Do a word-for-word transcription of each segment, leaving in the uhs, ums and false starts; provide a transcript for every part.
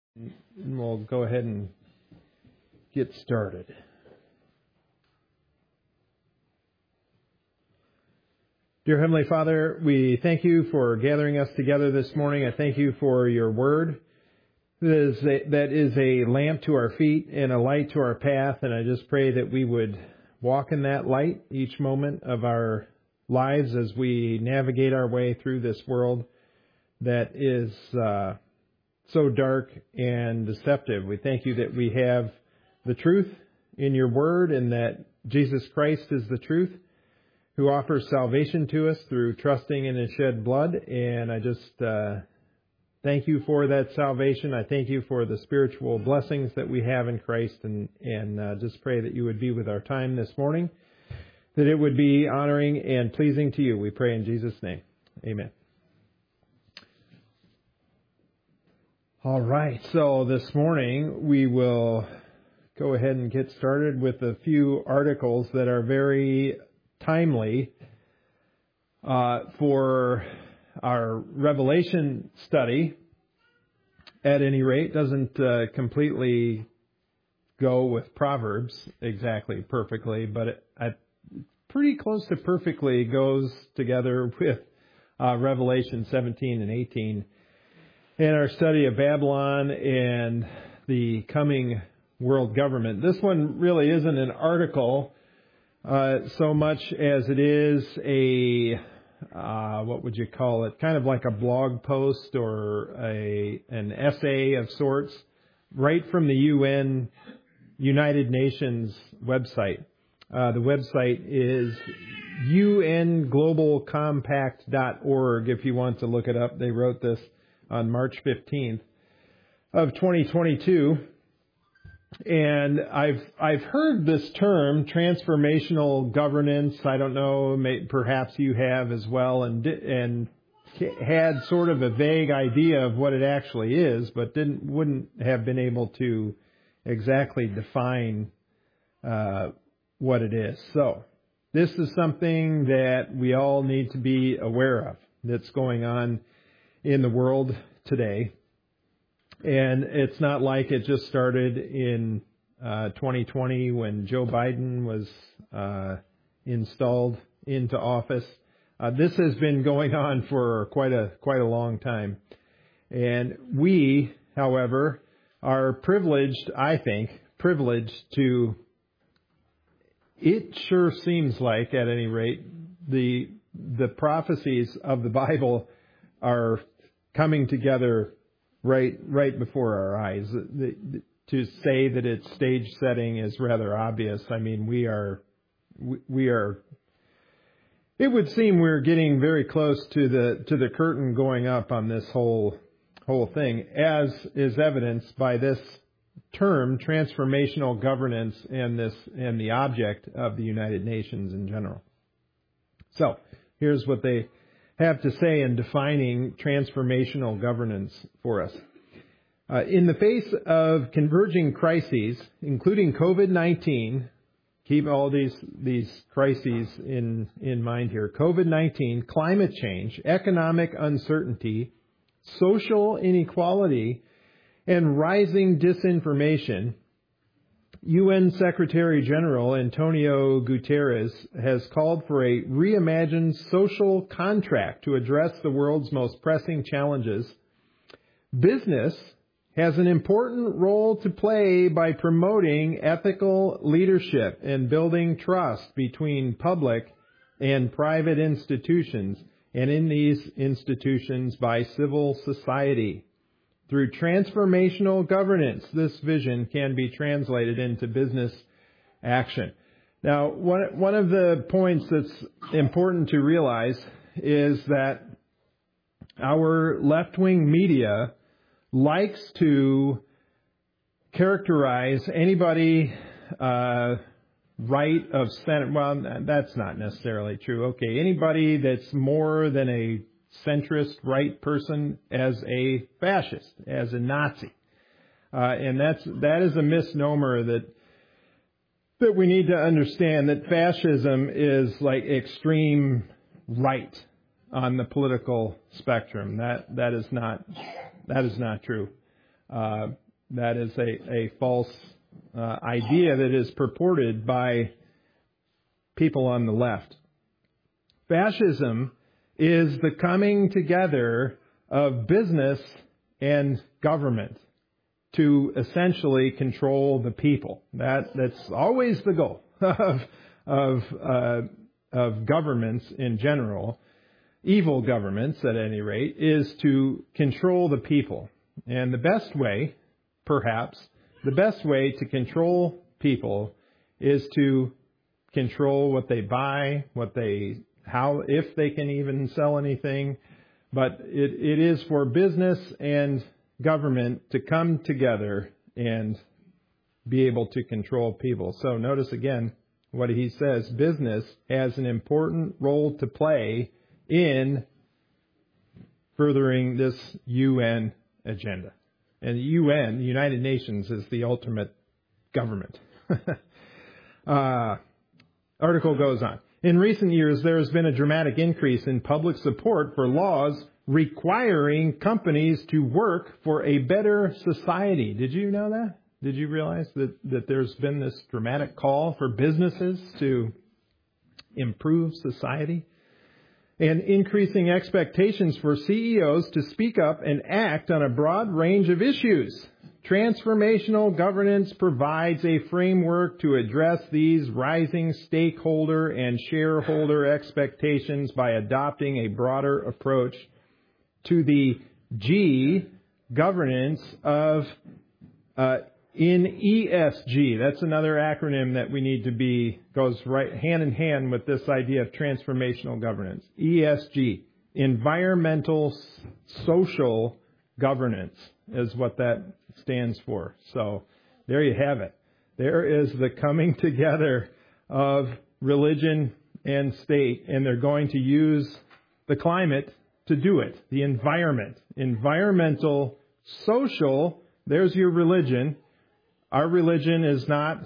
And we'll go ahead and get started. Dear Heavenly Father, we thank you for gathering us together this morning. I thank you for your word that is a, that is a lamp to our feet and a light to our path. And I just pray that we would walk in that light each moment of our lives as we navigate our way through this world that is uh, so dark and deceptive. We thank you that we have the truth in your word and that Jesus Christ is the truth who offers salvation to us through trusting in his shed blood. And I just uh, thank you for that salvation. I thank you for the spiritual blessings that we have in Christ, and, and uh, just pray that you would be with our time this morning, that it would be honoring and pleasing to you. We pray in Jesus' name. Amen. All right, so this morning we will go ahead and get started with a few articles that are very timely uh, for our Revelation study. At any rate, doesn't uh, completely go with Proverbs exactly perfectly, but it, it pretty close to perfectly goes together with uh, Revelation seventeen and eighteen. In our study of Babylon and the coming world government. This one really isn't an article uh, so much as it is a, uh, what would you call it, kind of like a blog post or a an essay of sorts, right from the U N, United Nations website. Uh, the website is U N global compact dot org if you want to look it up. They wrote this on March fifteenth of twenty twenty-two. And I've I've heard this term, transformational governance. I don't know, may, perhaps you have as well, and and had sort of a vague idea of what it actually is, but didn't wouldn't have been able to exactly define uh, what it is. So this is something that we all need to be aware of that's going on in the world today. And it's not like it just started in uh, twenty twenty when Joe Biden was uh, installed into office. Uh, this has been going on for quite a quite a long time. And we, however, are privileged, I think, privileged to, it sure seems like, at any rate, the the prophecies of the Bible are coming together right right before our eyes. The, the, to say that it's stage setting is rather obvious. I mean, we are we, we are. It would seem we're getting very close to the to the curtain going up on this whole whole thing, as is evidenced by this term, transformational governance, and this and the object of the United Nations in general. So here's what they have to say in defining transformational governance for us. Uh, in the face of converging crises, including COVID nineteen, keep all these these crises in, in mind here, COVID nineteen, climate change, economic uncertainty, social inequality, and rising disinformation, U N Secretary General Antonio Guterres has called for a reimagined social contract to address the world's most pressing challenges. Business has an important role to play by promoting ethical leadership and building trust between public and private institutions, and in these institutions by civil society. Through transformational governance, this vision can be translated into business action. Now, one, one of the points that's important to realize is that our left-wing media likes to characterize anybody uh, right of center. Well, that's not necessarily true. Okay, anybody that's more than a centrist right person as a fascist, as a Nazi. Uh, and that's, that is a misnomer that, that we need to understand, that fascism is like extreme right on the political spectrum. That, that is not, that is not true. Uh, that is a, a false uh, idea that is purported by people on the left. Fascism is the coming together of business and government to essentially control the people. That that's always the goal of of uh, of governments in general. Evil governments, at any rate, is to control the people. And the best way, perhaps, the best way to control people is to control what they buy, what they, how, if they can even sell anything. But it, it is for business and government to come together and be able to control people. So notice again what he says. Business has an important role to play in furthering this U N agenda. And the U N, the United Nations, is the ultimate government. uh, article goes on. In recent years, there has been a dramatic increase in public support for laws requiring companies to work for a better society. Did you know that? Did you realize that, that there's been this dramatic call for businesses to improve society? And increasing expectations for C E Os to speak up and act on a broad range of issues. Transformational governance provides a framework to address these rising stakeholder and shareholder expectations by adopting a broader approach to the G, governance of uh, in E S G. That's another acronym that we need to be, goes right hand in hand with this idea of transformational governance. E S G, environmental social governance, is what that stands for. So there you have it. There is the coming together of religion and state, and they're going to use the climate to do it. The environment. Environmental, social, there's your religion. Our religion is not,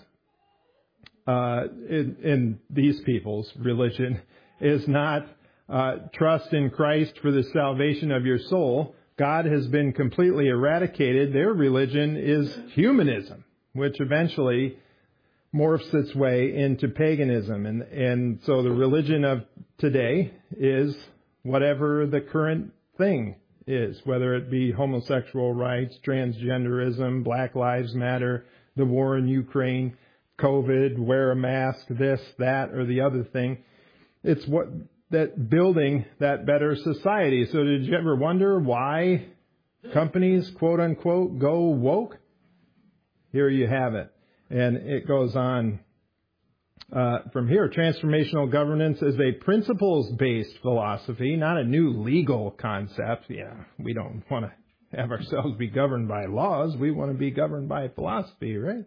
uh, in, in these people's religion, is not uh, trust in Christ for the salvation of your soul. God has been completely eradicated. Their religion is humanism, which eventually morphs its way into paganism. And, and so the religion of today is whatever the current thing is, whether it be homosexual rights, transgenderism, Black Lives Matter, the war in Ukraine, COVID, wear a mask, this, that, or the other thing. It's what that building that better society. So did you ever wonder why companies, quote unquote, go woke? Here you have it. And it goes on uh, from here. Transformational governance is a principles-based philosophy, not a new legal concept. Yeah, we don't want to have ourselves be governed by laws. We want to be governed by philosophy, right?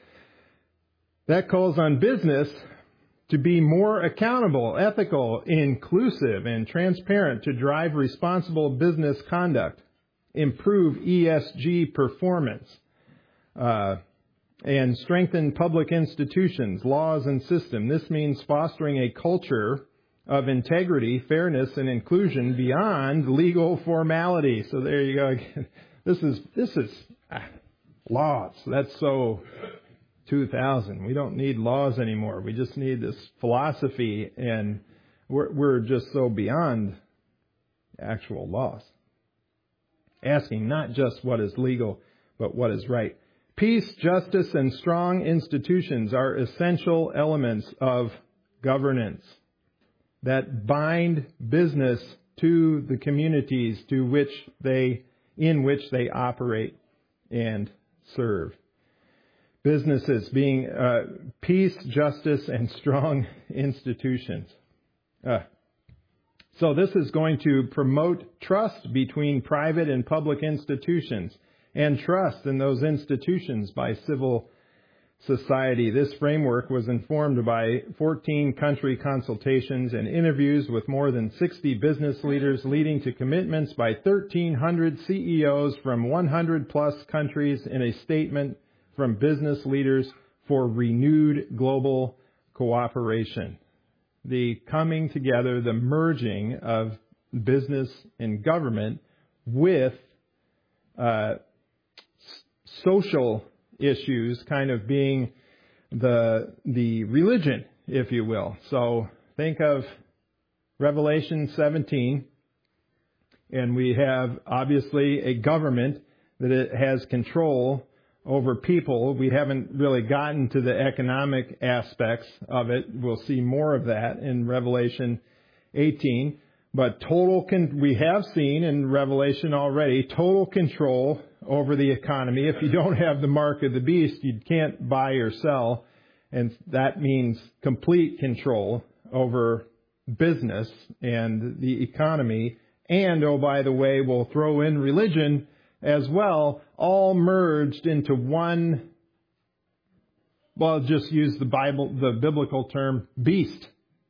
That calls on business to be more accountable, ethical, inclusive, and transparent to drive responsible business conduct, improve E S G performance, uh, and strengthen public institutions, laws, and system. This means fostering a culture of integrity, fairness, and inclusion beyond legal formality. So there you go again. This is this is ah, laws. That's so two thousand. We don't need laws anymore. We just need this philosophy, and we're, we're just so beyond actual laws. Asking not just what is legal, but what is right. Peace, justice, and strong institutions are essential elements of governance that bind business to the communities to which they, in which they operate and serve. Businesses being uh, peace, justice, and strong institutions. Uh, so this is going to promote trust between private and public institutions and trust in those institutions by civil society. This framework was informed by fourteen country consultations and interviews with more than sixty business leaders, leading to commitments by thirteen hundred C E Os from one hundred plus countries in a statement from business leaders for renewed global cooperation. The coming together, the merging of business and government with uh, social issues kind of being the the religion, if you will. So think of Revelation seventeen, and we have obviously a government that it has control over people. We haven't really gotten to the economic aspects of it. We'll see more of that in Revelation eighteen. But total, con- we have seen in Revelation already, total control over the economy. If you don't have the mark of the beast, you can't buy or sell. And that means complete control over business and the economy. And, oh, by the way, we'll throw in religion as well, all merged into one, well, I'll just use the Bible, the biblical term, beast,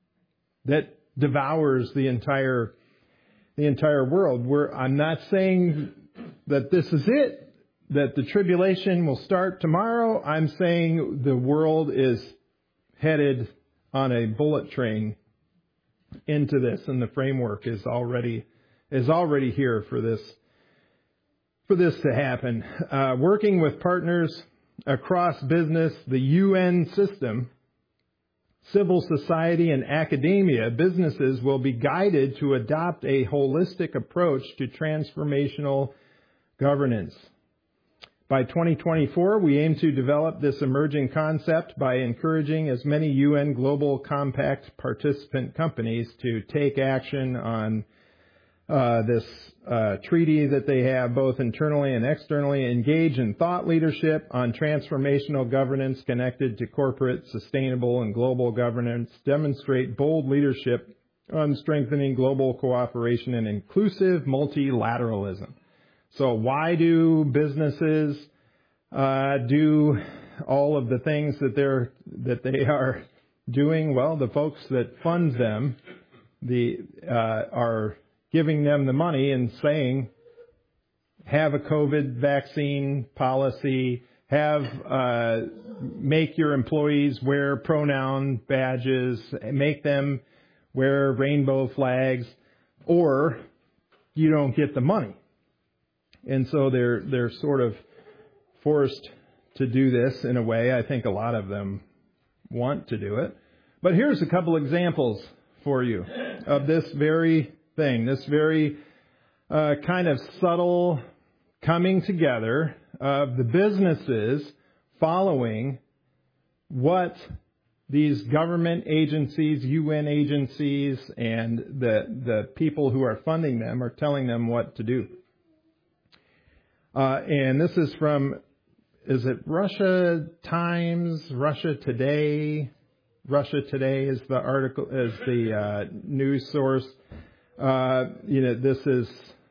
that devours the entire the entire world. We're, I'm not saying that this is it, that the tribulation will start tomorrow. I'm saying the world is headed on a bullet train into this, and the framework is already is already here for this for this to happen. Uh, working with partners across business, the U N system, civil society, and academia, businesses will be guided to adopt a holistic approach to transformational governance. By twenty twenty-four, we aim to develop this emerging concept by encouraging as many U N Global Compact participant companies to take action on uh, this uh, treaty that they have, both internally and externally, engage in thought leadership on transformational governance connected to corporate, sustainable, and global governance, demonstrate bold leadership on strengthening global cooperation and inclusive multilateralism. So why do businesses uh, do all of the things that they're that they are doing? Well, the folks that fund them, the uh, are giving them the money and saying, have a COVID vaccine policy, have uh, make your employees wear pronoun badges, make them wear rainbow flags, or you don't get the money. And so they're they're sort of forced to do this in a way. I think a lot of them want to do it. But here's a couple examples for you of this very thing, this very uh, kind of subtle coming together of the businesses following what these government agencies, U N agencies, and the the people who are funding them are telling them what to do. Uh, and this is from, is it Russia Times, Russia Today? Russia Today is the article, is the uh, news source. Uh, you know, this is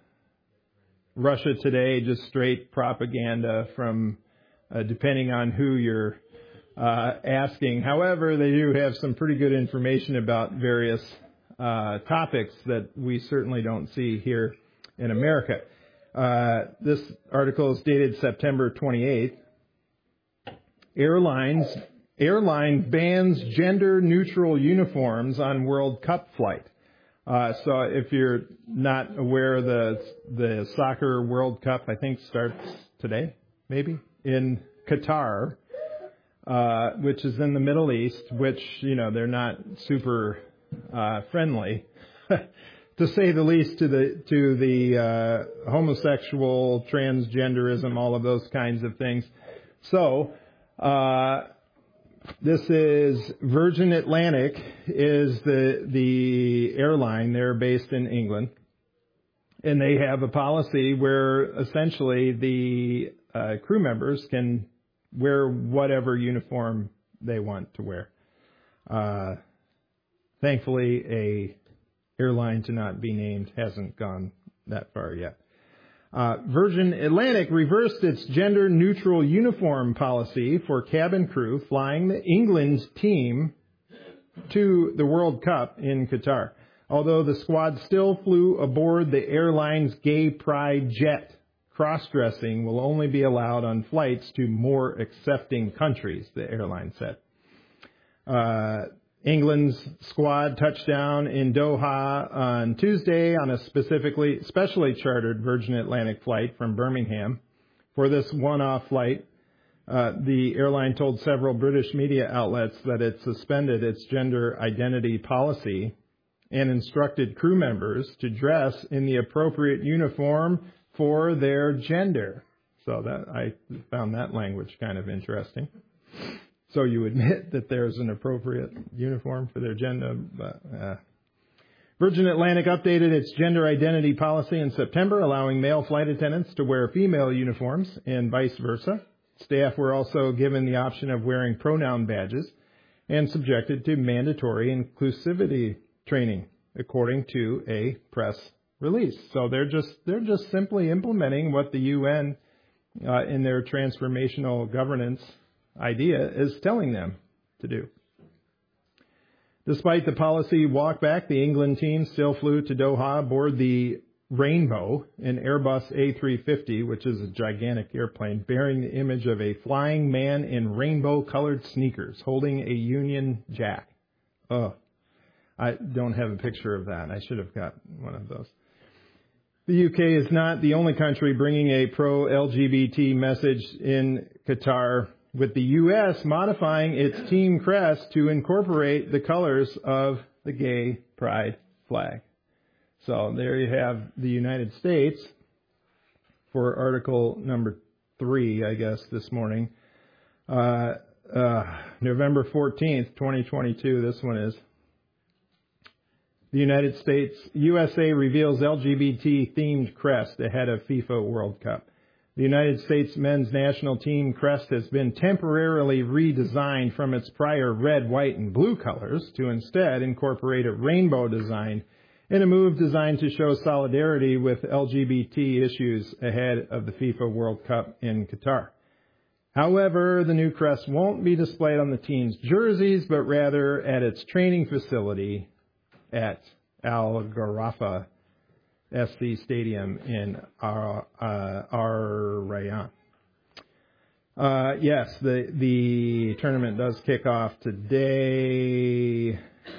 Russia Today, just straight propaganda from, uh, depending on who you're uh, asking. However, they do have some pretty good information about various uh, topics that we certainly don't see here in America. Uh, this article is dated September twenty-eighth. Airlines, airline bans gender-neutral uniforms on World Cup flight. Uh, so if you're not aware, the the soccer World Cup, I think, starts today, maybe, in Qatar, uh, which is in the Middle East, which, you know, they're not super uh, friendly, to say the least, to the to the uh, homosexual, transgenderism, all of those kinds of things. So uh, this is Virgin Atlantic is the the airline. They're based in England, and they have a policy where essentially the uh, crew members can wear whatever uniform they want to wear. Uh, thankfully, a airline to not be named hasn't gone that far yet. Uh, Virgin Atlantic reversed its gender-neutral uniform policy for cabin crew flying the England team to the World Cup in Qatar, although the squad still flew aboard the airline's gay pride jet. Cross-dressing will only be allowed on flights to more accepting countries, the airline said. Uh, England's squad touched down in Doha on Tuesday on a specifically specially chartered Virgin Atlantic flight from Birmingham For this one-off flight, uh, the airline told several British media outlets that it suspended its gender identity policy and instructed crew members to dress in the appropriate uniform for their gender. So that I found that language kind of interesting. So you admit that there's an appropriate uniform for their gender. But, uh. Virgin Atlantic updated its gender identity policy in September, allowing male flight attendants to wear female uniforms and vice versa. Staff were also given the option of wearing pronoun badges and subjected to mandatory inclusivity training, according to a press release. So they're just they're just simply implementing what the U N uh, in their transformational governance idea is telling them to do. Despite the policy walkback, the England team still flew to Doha aboard the Rainbow, an Airbus A three fifty, which is a gigantic airplane, bearing the image of a flying man in rainbow-colored sneakers, holding a Union Jack. Oh, I don't have a picture of that. I should have got one of those. The U K is not the only country bringing a pro-L G B T message in Qatar, with the U S modifying its team crest to incorporate the colors of the gay pride flag. So there you have the United States for article number three, I guess, this morning. Uh, uh, November fourteenth, twenty twenty-two, this one is. The United States, U S A reveals L G B T-themed crest ahead of FIFA World Cup. The United States men's national team crest has been temporarily redesigned from its prior red, white, and blue colors to instead incorporate a rainbow design in a move designed to show solidarity with L G B T issues ahead of the FIFA World Cup in Qatar. However, the new crest won't be displayed on the team's jerseys, but rather at its training facility at Al Gharafa S C Stadium in Ar, uh, Ar Rayyan. Uh, yes, the the tournament does kick off today,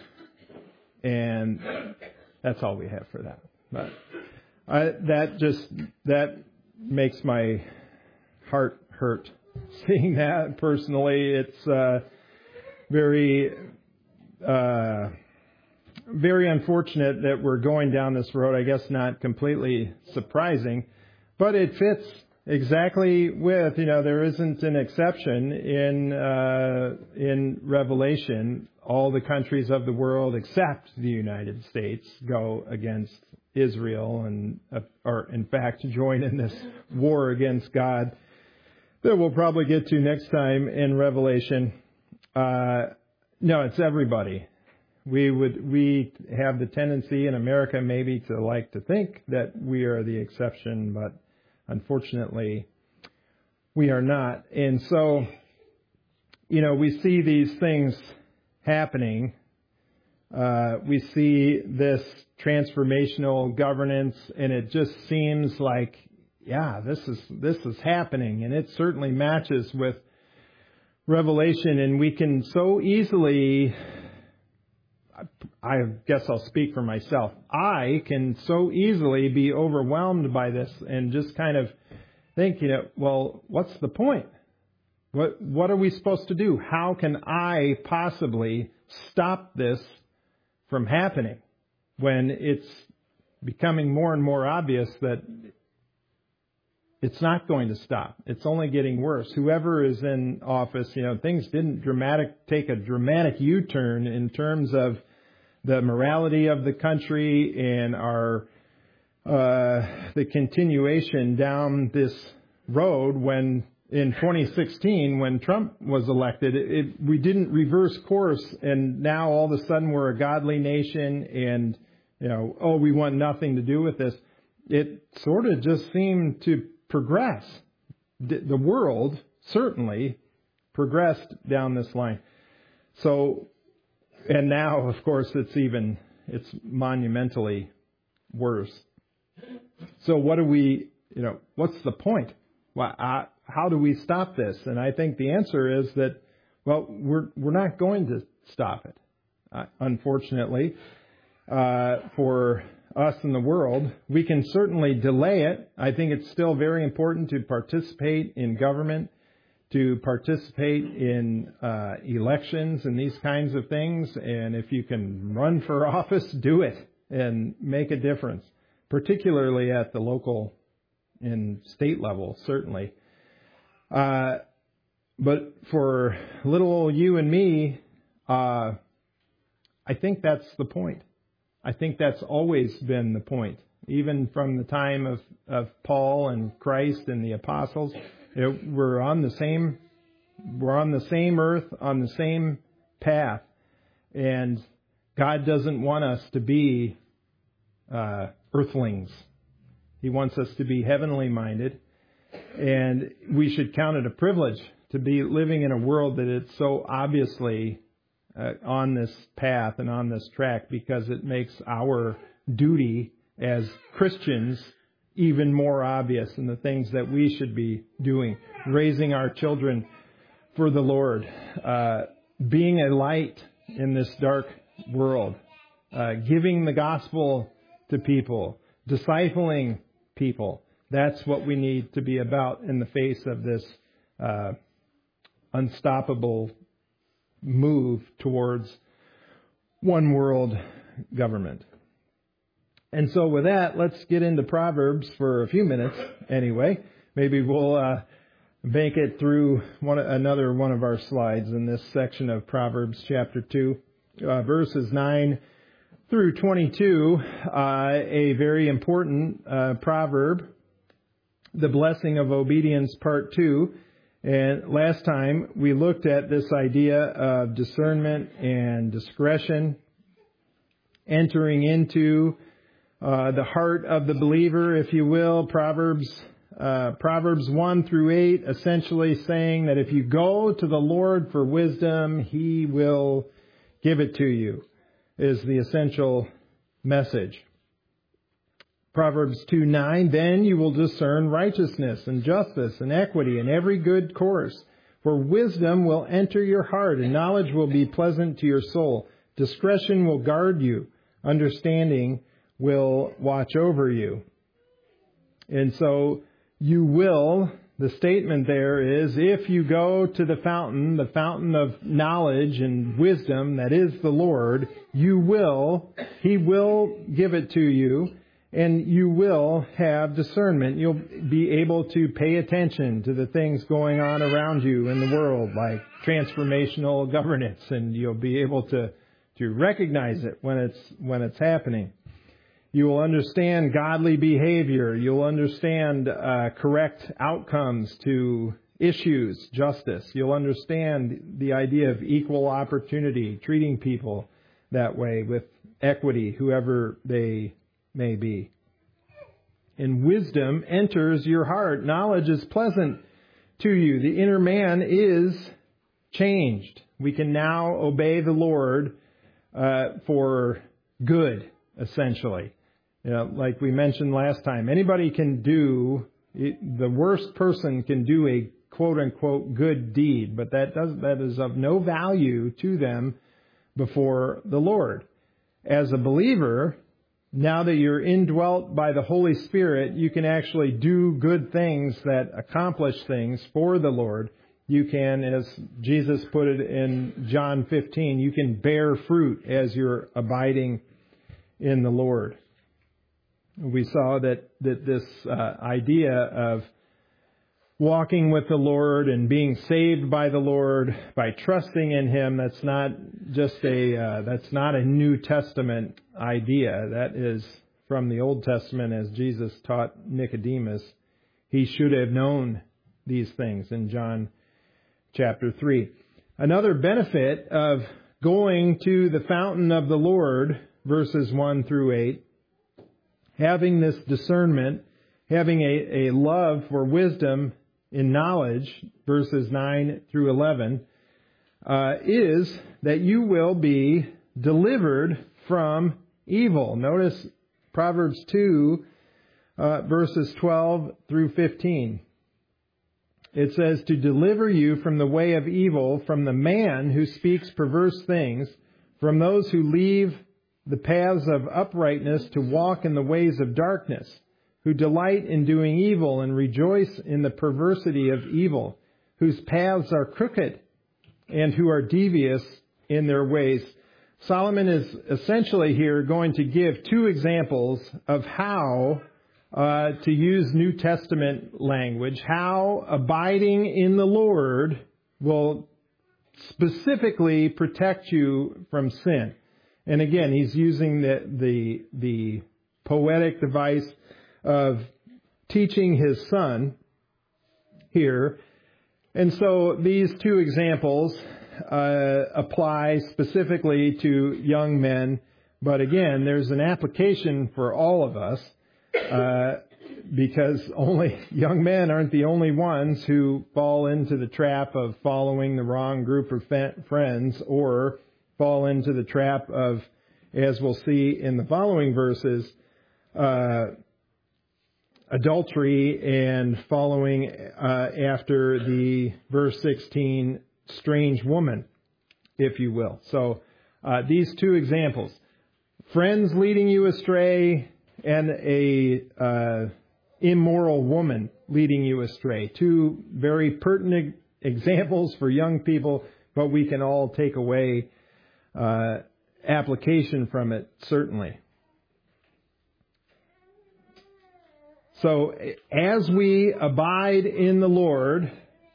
and that's all we have for that. But I, that just that makes my heart hurt seeing that. Personally, it's uh, very. Uh, Very unfortunate that we're going down this road. I guess not completely surprising, but it fits exactly with, you know, there isn't an exception in uh, in Revelation. All the countries of the world except the United States go against Israel and, uh, or in fact, join in this war against God that we'll probably get to next time in Revelation. Uh, no, it's everybody. We would we have the tendency in America maybe to like to think that we are the exception, but unfortunately we are not. And so, you know, we see these things happening. Uh, we see this transformational governance, and it just seems like, yeah, this is this is happening, and it certainly matches with Revelation, and we can so easily. I guess I'll speak for myself. I can so easily be overwhelmed by this and just kind of think, you know, well, what's the point? What what are we supposed to do? How can I possibly stop this from happening when it's becoming more and more obvious that it's not going to stop? It's only getting worse. Whoever is in office, you know, things didn't dramatic take a dramatic U-turn in terms of the morality of the country and our uh, the continuation down this road. When in twenty sixteen, when Trump was elected, it, it, we didn't reverse course, and now all of a sudden we're a godly nation, and you know, oh, we want nothing to do with this. It sort of just seemed to progress. The world certainly progressed down this line. So. And now, of course, it's even, it's monumentally worse. So what do we, you know, what's the point? Well, uh, how do we stop this? And I think the answer is that, well, we're we're not going to stop it, uh, unfortunately, uh, for us and the world. We can certainly delay it. I think it's still very important to participate in government, to participate in uh, elections and these kinds of things. And if you can run for office, do it and make a difference, particularly at the local and state level, certainly. Uh, but for little old you and me, uh, I think that's the point. I think that's always been the point. Even from the time of, of Paul and Christ and the apostles, it, we're on the same, we're on the same earth, on the same path. And God doesn't want us to be uh, earthlings. He wants us to be heavenly minded. And we should count it a privilege to be living in a world that it's so obviously uh, on this path and on this track, because it makes our duty as Christians even more obvious in the things that we should be doing. Raising our children for the Lord. Uh, being a light in this dark world. Uh, giving the gospel to people. Discipling people. That's what we need to be about in the face of this uh, unstoppable move towards one world government. And so with that, let's get into Proverbs for a few minutes anyway. Maybe we'll uh, make it through one another one of our slides in this section of Proverbs chapter two, uh, verses nine through twenty-two, uh, a very important uh, proverb. The blessing of obedience, part two. And last time we looked at this idea of discernment and discretion, entering into uh, the heart of the believer, if you will. Proverbs, uh, Proverbs one through eight, essentially saying that if you go to the Lord for wisdom, He will give it to you, is the essential message. Proverbs two nine, then you will discern righteousness and justice and equity and every good course. For wisdom will enter your heart and knowledge will be pleasant to your soul. Discretion will guard you. Understanding will watch over you. And so you will, the statement there is, if you go to the fountain, the fountain of knowledge and wisdom that is the Lord, you will, He will give it to you. And you will have discernment. You'll be able to pay attention to the things going on around you in the world, like transformational governance, and you'll be able to, to recognize it when it's when it's happening. You will understand godly behavior. You'll understand uh, correct outcomes to issues, justice. You'll understand the idea of equal opportunity, treating people that way with equity, whoever they may be. And wisdom enters your heart. Knowledge is pleasant to you. The inner man is changed. We can now obey the Lord uh, for good, essentially. You know, like we mentioned last time, anybody can do, the worst person can do a quote-unquote good deed, but that does that is of no value to them before the Lord. As a believer, now that you're indwelt by the Holy Spirit, you can actually do good things that accomplish things for the Lord. You can, as Jesus put it in John fifteen, you can bear fruit as you're abiding in the Lord. We saw that, that this uh, idea of walking with the Lord and being saved by the Lord by trusting in Him, that's not just a uh, that's not a New Testament idea. That is from the Old Testament, as Jesus taught Nicodemus. He should have known these things in John chapter three. Another benefit of going to the fountain of the Lord, verses one through eight, having this discernment, having a, a love for wisdom in knowledge, verses nine through eleven, uh, is that you will be delivered from evil. Notice Proverbs two, uh, verses twelve through fifteen. It says, to deliver you from the way of evil, from the man who speaks perverse things, from those who leave the paths of uprightness to walk in the ways of darkness, who delight in doing evil and rejoice in the perversity of evil, whose paths are crooked and who are devious in their ways. Solomon is essentially here going to give two examples of how uh, to use New Testament language, how abiding in the Lord will specifically protect you from sin. And again, he's using the the, the poetic device of teaching his son here. And so these two examples uh, apply specifically to young men. But again, there's an application for all of us uh, because only young men aren't the only ones who fall into the trap of following the wrong group of friends or fall into the trap of, as we'll see in the following verses, uh, adultery and following uh, after the verse sixteen strange woman, if you will. So uh, these two examples, friends leading you astray and a uh, immoral woman leading you astray. Two very pertinent examples for young people, but we can all take away uh, application from it, certainly. So as we abide in the Lord,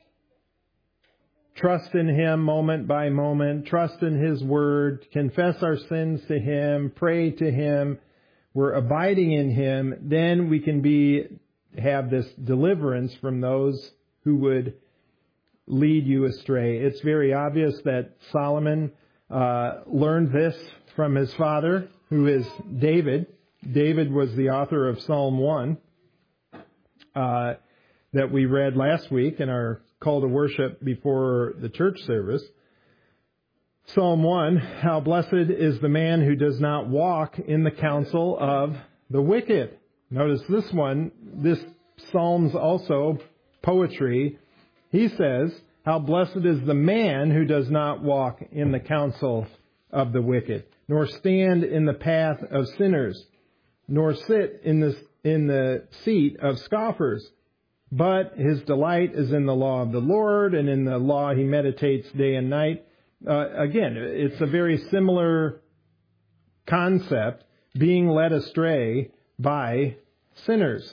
trust in Him moment by moment, trust in His Word, confess our sins to Him, pray to Him, we're abiding in Him, then we can be have this deliverance from those who would lead you astray. It's very obvious that Solomon uh, learned this from his father, who is David. David was the author of Psalm one. Uh, that we read last week in our call to worship before the church service. Psalm one, how blessed is the man who does not walk in the counsel of the wicked. Notice this one, this psalm's also poetry. He says, how blessed is the man who does not walk in the counsel of the wicked, nor stand in the path of sinners, nor sit in the in the seat of scoffers. But his delight is in the law of the Lord, and in the law he meditates day and night. Uh, again, it's a very similar concept, being led astray by sinners.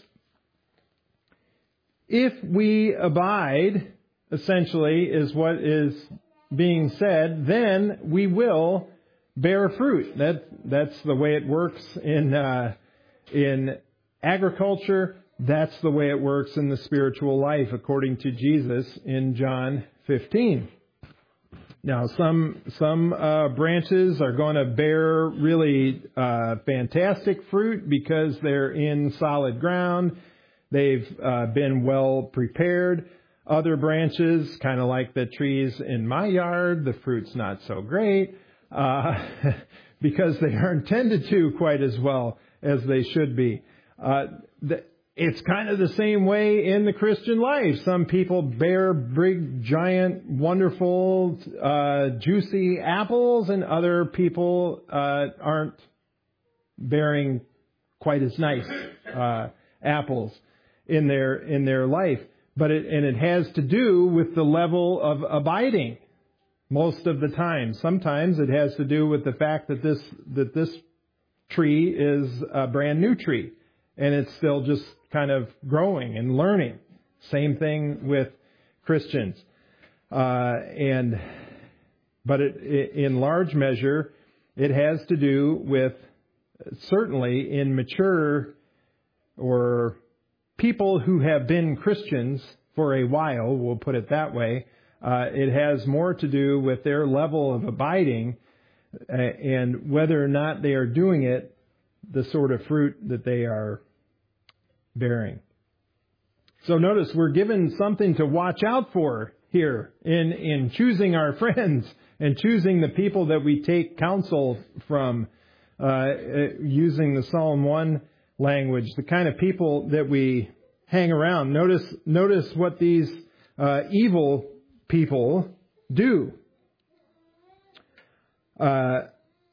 If we abide, essentially, is what is being said, then we will bear fruit. That that's the way it works in uh, in agriculture. That's the way it works in the spiritual life, according to Jesus in John fifteen. Now, some some uh, branches are going to bear really uh, fantastic fruit because they're in solid ground. They've uh, been well prepared. Other branches, kind of like the trees in my yard, the fruit's not so great uh, because they aren't tended to quite as well as they should be. Uh, the, It's kind of the same way in the Christian life. Some people bear big, giant, wonderful, uh, juicy apples, and other people uh, aren't bearing quite as nice uh, apples in their in their life. But it, and it has to do with the level of abiding most of the time. Sometimes it has to do with the fact that this that this tree is a brand new tree, and it's still just kind of growing and learning. Same thing with Christians. Uh, and but it, it, in large measure, it has to do with, certainly in mature or people who have been Christians for a while, we'll put it that way, uh, it has more to do with their level of abiding uh, and whether or not they are doing it, the sort of fruit that they are bearing. So notice we're given something to watch out for here in, in choosing our friends and choosing the people that we take counsel from, uh, using the Psalm one language, the kind of people that we hang around. Notice, notice what these uh, evil people do. Uh,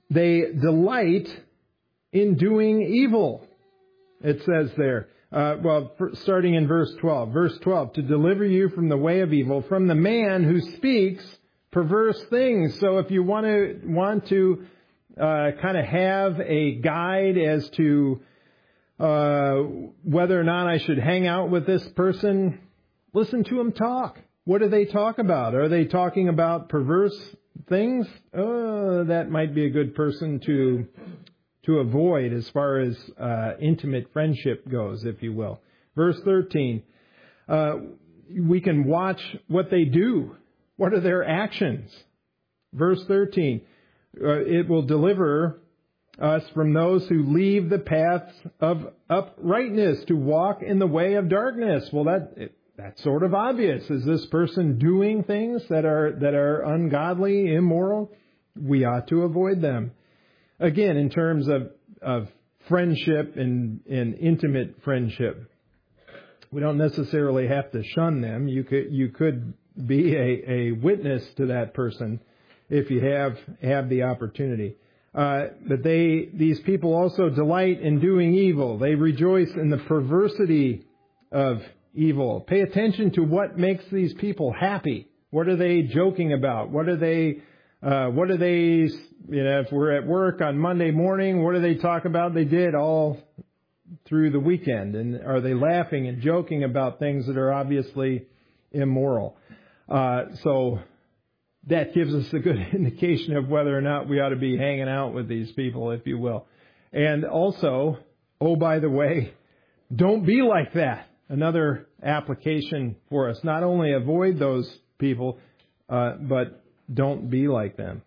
they delight in doing evil. It says there, uh, well, starting in verse twelve. Verse twelve, to deliver you from the way of evil, from the man who speaks perverse things. So if you want to want to uh, kind of have a guide as to uh, whether or not I should hang out with this person, listen to them talk. What do they talk about? Are they talking about perverse things? Oh, that might be a good person to to avoid as far as uh, intimate friendship goes, if you will. Verse thirteen, uh, we can watch what they do. What are their actions? Verse thirteen, uh, it will deliver us from those who leave the paths of uprightness to walk in the way of darkness. Well, that it, that's sort of obvious. Is this person doing things that are that are ungodly, immoral? We ought to avoid them. Again, in terms of, of friendship and, and intimate friendship, we don't necessarily have to shun them. You could you could be a, a witness to that person if you have have the opportunity. Uh, but they these people also delight in doing evil. They rejoice in the perversity of evil. Pay attention to what makes these people happy. What are they joking about? What are they? Uh, what do they, you know, if we're at work on Monday morning, what do they talk about they did all through the weekend? And are they laughing and joking about things that are obviously immoral? Uh, so that gives us a good indication of whether or not we ought to be hanging out with these people, if you will. And also, oh, by the way, don't be like that. Another application for us. Not only avoid those people, uh, but don't be like them.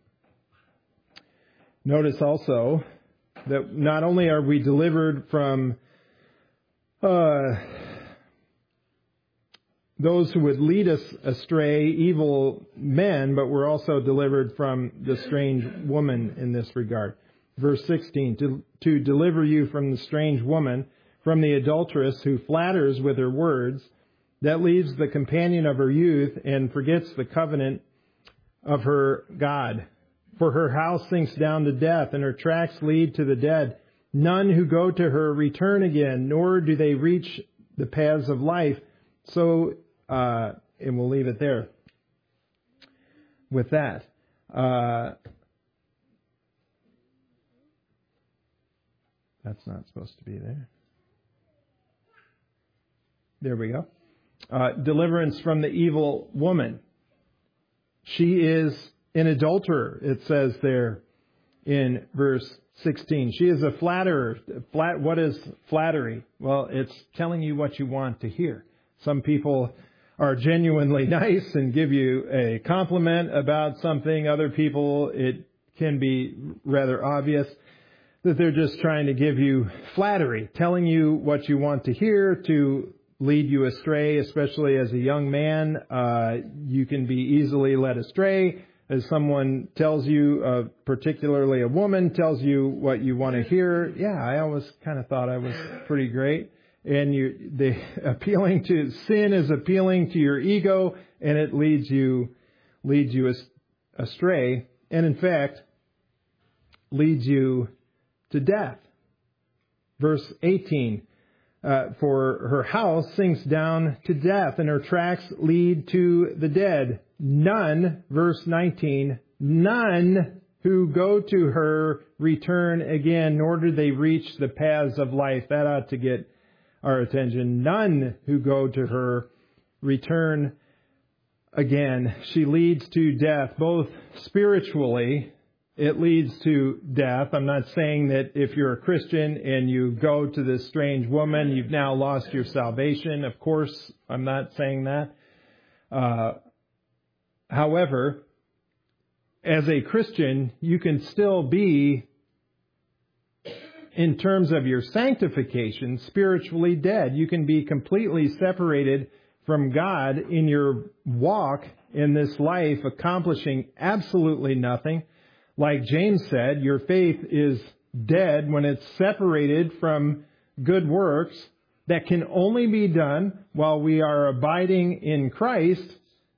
Notice also that not only are we delivered from uh, those who would lead us astray, evil men, but we're also delivered from the strange woman in this regard. Verse sixteen, to, to deliver you from the strange woman, from the adulteress who flatters with her words, that leaves the companion of her youth and forgets the covenant of her God. For her house sinks down to death, and her tracks lead to the dead. None who go to her return again, nor do they reach the paths of life. So, uh, and we'll leave it there with that. Uh, that's not supposed to be there. There we go. Uh, deliverance from the evil woman. She is an adulterer, it says there in verse sixteen. She is a flatterer. Flat, what is flattery? Well, it's telling you what you want to hear. Some people are genuinely nice and give you a compliment about something. Other people, it can be rather obvious that they're just trying to give you flattery, telling you what you want to hear to lead you astray, especially as a young man. Uh, you can be easily led astray as someone tells you, uh, particularly a woman, tells you what you want to hear. Yeah, I always kind of thought I was pretty great. And you, they appealing to sin is appealing to your ego, and it leads you leads you astray, and in fact leads you to death. Verse eighteen. Uh, for her house sinks down to death, and her tracks lead to the dead. None, verse nineteen, none who go to her return again, nor do they reach the paths of life. That ought to get our attention. None who go to her return again. She leads to death, both spiritually. It leads to death. I'm not saying that if you're a Christian and you go to this strange woman, you've now lost your salvation. Of course, I'm not saying that. Uh, however, as a Christian, you can still be, in terms of your sanctification, spiritually dead. You can be completely separated from God in your walk in this life, accomplishing absolutely nothing. Like James said, your faith is dead when it's separated from good works that can only be done while we are abiding in Christ.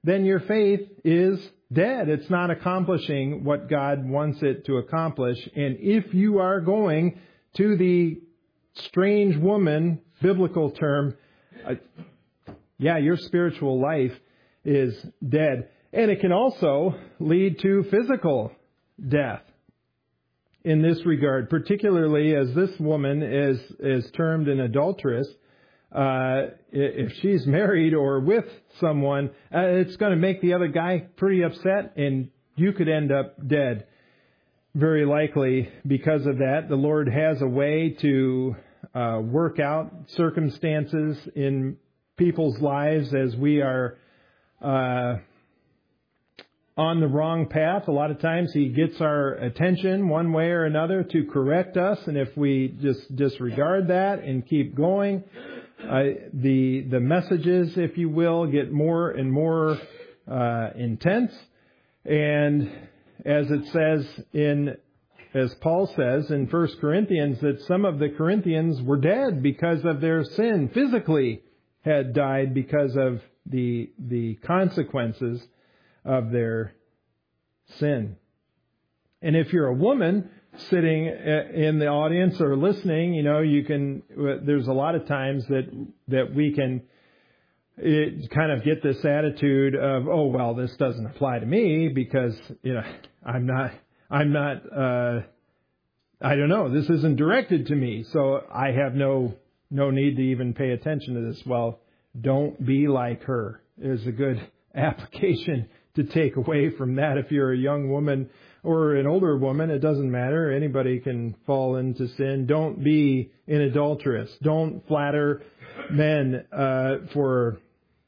then your faith is dead. It's not accomplishing what God wants it to accomplish. And if you are going to the strange woman, biblical term, uh, yeah, your spiritual life is dead. And it can also lead to physical death in this regard, particularly as this woman is, is termed an adulteress. Uh, if she's married or with someone, uh, it's going to make the other guy pretty upset, and you could end up dead. Very likely because of that. The Lord has a way to uh, work out circumstances in people's lives as we are uh, on the wrong path. A lot of times He gets our attention one way or another to correct us, and if we just disregard that and keep going, uh, the the messages, if you will, get more and more uh, intense. And as it says in, as Paul says in First Corinthians, that some of the Corinthians were dead because of their sin, physically had died because of the the consequences of their sin. And if you're a woman sitting in the audience or listening, you know, you can, there's a lot of times that, that we can it, kind of get this attitude of, oh, well, this doesn't apply to me because, you know, I'm not, I'm not, uh, I don't know, this isn't directed to me, so I have no, no need to even pay attention to this. Well, don't be like her is a good application to take away from that. If you're a young woman or an older woman, it doesn't matter. Anybody can fall into sin. Don't be an adulteress. Don't flatter men uh, for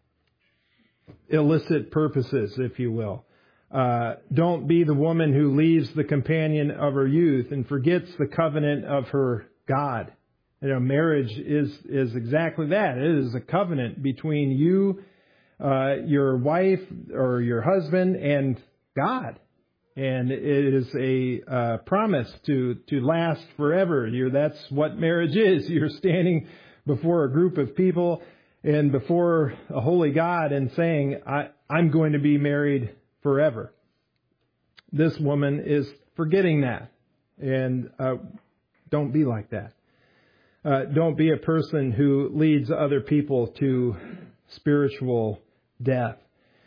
illicit purposes, if you will. Uh, don't be the woman who leaves the companion of her youth and forgets the covenant of her God. You know, marriage is, is exactly that. It is a covenant between you, uh, your wife or your husband, and God. And it is a uh, promise to, to last forever. You're, that's what marriage is. You're standing before a group of people and before a holy God and saying, I, I'm going to be married forever. This woman is forgetting that. And uh, don't be like that. Uh, don't be a person who leads other people to spiritual death.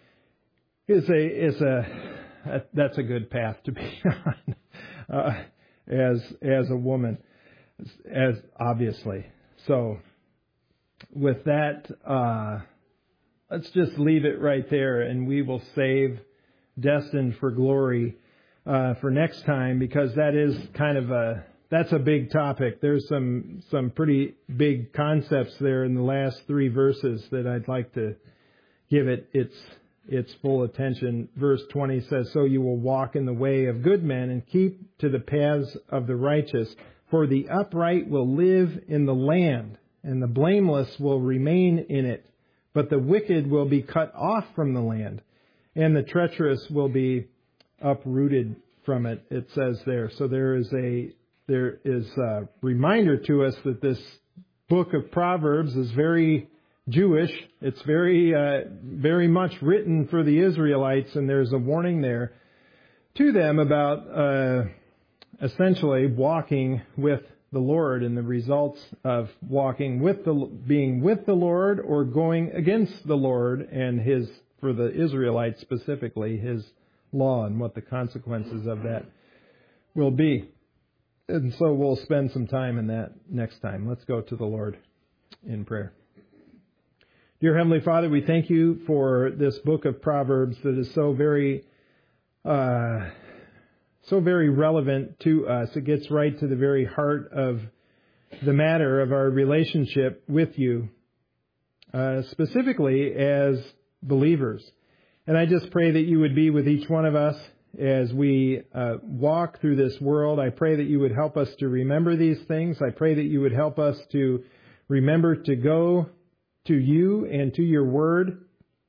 Is a is a that's a good path to be on uh, as as a woman, as obviously. So with that, uh, let's just leave it right there, and we will save Destined for Glory uh, for next time, because that is kind of a That's a big topic. There's some some pretty big concepts there in the last three verses that I'd like to give it its its full attention. Verse twenty says, "So you will walk in the way of good men and keep to the paths of the righteous. For the upright will live in the land, and the blameless will remain in it. But the wicked will be cut off from the land, and the treacherous will be uprooted from it," it says there. So there is a There is a reminder to us that this book of Proverbs is very Jewish. It's very, uh, very much written for the Israelites, and there's a warning there to them about uh, essentially walking with the Lord and the results of walking with the being with the Lord or going against the Lord and His, for the Israelites specifically, His law and what the consequences of that will be. And so we'll spend some time in that next time. Let's go to the Lord in prayer. Dear Heavenly Father, we thank You for this book of Proverbs that is so very, uh, so very relevant to us. It gets right to the very heart of the matter of our relationship with You, uh, specifically as believers. And I just pray that You would be with each one of us as we uh, walk through this world. I pray that You would help us to remember these things. I pray that You would help us to remember to go to You and to Your Word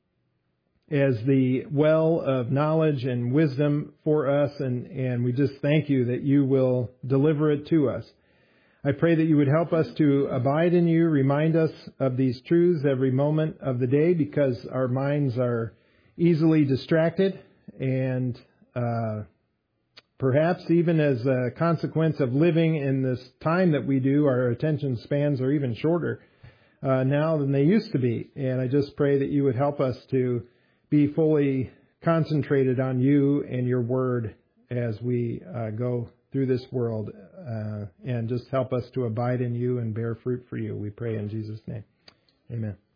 as the well of knowledge and wisdom for us. And, and we just thank You that You will deliver it to us. I pray that You would help us to abide in You, remind us of these truths every moment of the day, because our minds are easily distracted, and uh, perhaps even as a consequence of living in this time that we do, our attention spans are even shorter uh, now than they used to be. And I just pray that you would help us to be fully concentrated on you and your word as we uh, go through this world, uh, and just help us to abide in you and bear fruit for you. We pray in Jesus' name. Amen.